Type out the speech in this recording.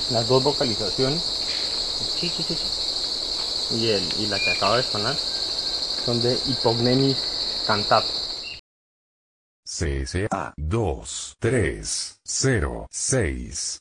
Las dos vocalizaciones, chi, chi, chi, chi, y la que acaba de sonar, son de Hypognemis Cantato. CSA 2306